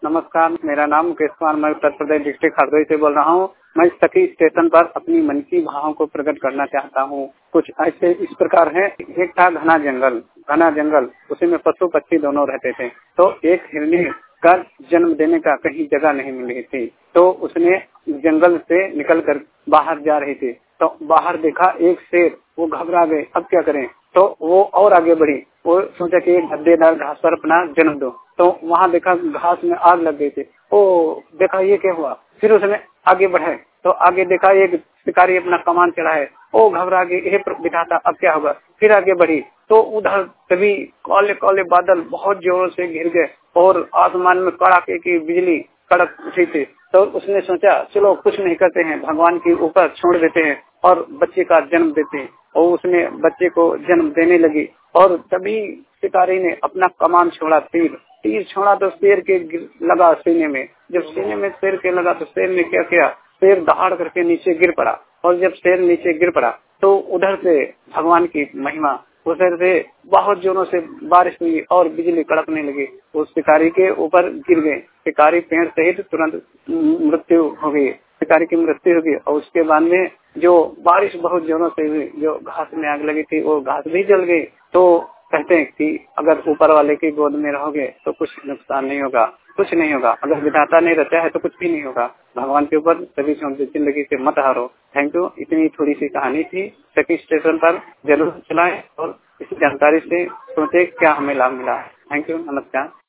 नमस्कार, मेरा नाम मुकेश कुमार, मैं उत्तर प्रदेश डिस्ट्रिक्ट हरदोई से बोल रहा हूँ। मैं सखी स्टेशन पर अपनी मन की भावों को प्रकट करना चाहता हूँ। कुछ ऐसे इस प्रकार है। एक था घना जंगल, उसी में पशु पक्षी दोनों रहते थे। तो एक हिरनी का जन्म देने का कहीं जगह नहीं मिल रही थी, तो उसने जंगल से निकलकर बाहर जा रही थी। तो बाहर देखा एक शेर, वो घबरा गए, अब क्या करें। तो वो और आगे बढ़ी, वो सोचा कि एक गद्देदार घास पर अपना जन्म दो। तो वहाँ देखा घास में आग लग गई थी। ओ देखा ये क्या हुआ। फिर उसने आगे बढ़े तो आगे देखा एक शिकारी अपना कमान चढ़ा है। ओ घबरा गई, हे विधाता अब क्या होगा। फिर आगे बढ़ी तो उधर तभी काले काले बादल बहुत जोरों से घिर गए और आसमान में कड़ाके की बिजली कड़क उठी थी। तो उसने सोचा चलो कुछ नहीं करते हैं, भगवान के ऊपर छोड़ देते हैं और बच्चे का जन्म देते हैं। और उसने बच्चे को जन्म देने लगी और तभी शिकारी ने अपना कमान छोड़ा, तीर छोड़ा तो शेर के लगा सीने में। जब सीने में शेर के लगा तो शेर ने क्या किया, शेर दहाड़ करके नीचे गिर पड़ा। और जब शेर नीचे गिर पड़ा तो उधर से भगवान की महिमा, उधर से बहुत जोरों से बारिश हुई और बिजली कड़कने लगी। उस शिकारी के ऊपर गिर गए। शिकारी पेड़ सहित तुरंत मृत्यु हो गई। शिकारी की मृत्यु हो गई और उसके बाद में जो बारिश बहुत जोरों से हुई, जो घास में आग लगी थी वो घास भी जल गई। तो कहते हैं कि अगर ऊपर वाले की गोद में रहोगे तो कुछ नुकसान नहीं होगा, कुछ नहीं होगा। अगर विधाता ने रचा है तो कुछ भी नहीं होगा। भगवान के ऊपर सभी जिंदगी से मत हारो। Thank you. इतनी थोड़ी सी कहानी थी। सखी स्टेशन पर जरूर चलाएं और इस जानकारी से सोचे क्या हमें लाभ मिला है। थैंक यू, नमस्कार।